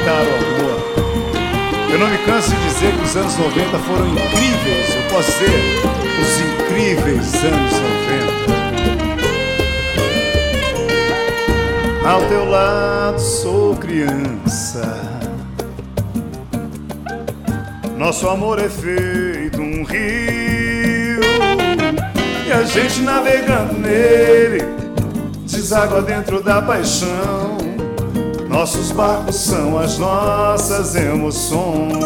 aproveitar o amor. Eu não me canso de dizer que os anos 90 foram incríveis. Eu posso dizer, os incríveis anos 90. Ao teu lado sou criança. Nosso amor é feito um rio, e a gente navegando nele deságua dentro da paixão. Nossos barcos são as nossas emoções.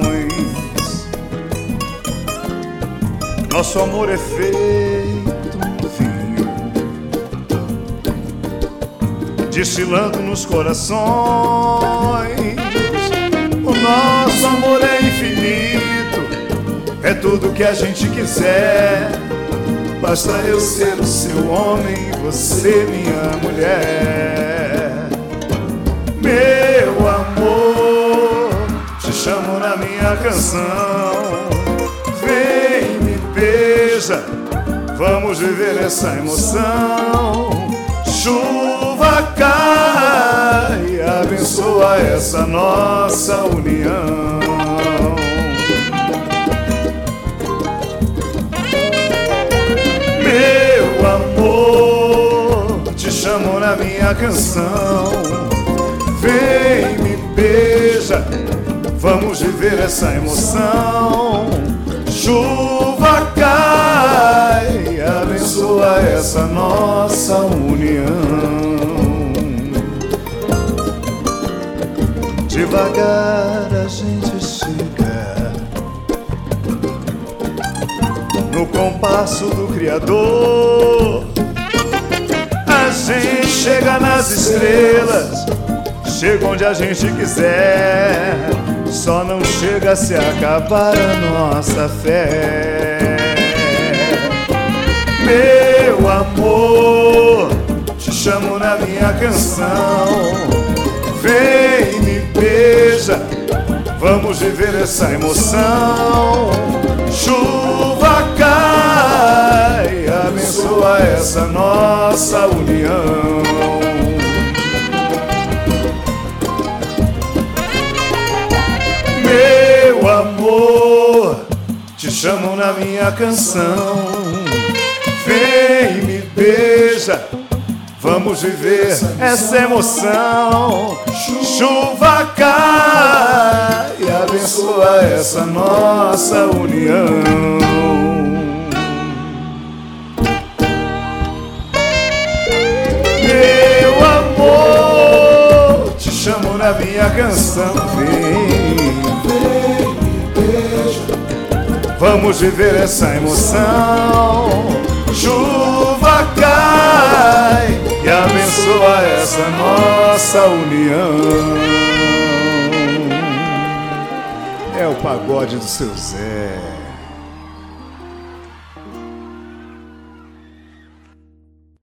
Nosso amor é feito um vinho, destilando nos corações. O nosso amor é infinito, é tudo que a gente quiser. Basta eu ser o seu homem, você minha mulher. Meu amor, te chamo na minha canção. Vem, me beija, vamos viver essa emoção. Chuva cai, abençoa essa nossa união. Meu amor, te chamo na minha canção. Vem, me beija, vamos viver essa emoção. Chuva cai, abençoa essa nossa união. Devagar a gente chega no compasso do Criador. A gente chega nas estrelas, chega onde a gente quiser. Só não chega se acabar a nossa fé. Meu amor, te chamo na minha canção. Vem, me beija, vamos viver essa emoção. Chuva cai, abençoa essa nossa união. Meu amor, te chamo na minha canção. Vem, me beija, vamos viver essa emoção. Chuva cai, abençoa essa nossa união. Meu amor, te chamo na minha canção. Vem, me beija, vamos viver essa emoção. Chuva cai e abençoa essa nossa união. É o pagode do seu Zé.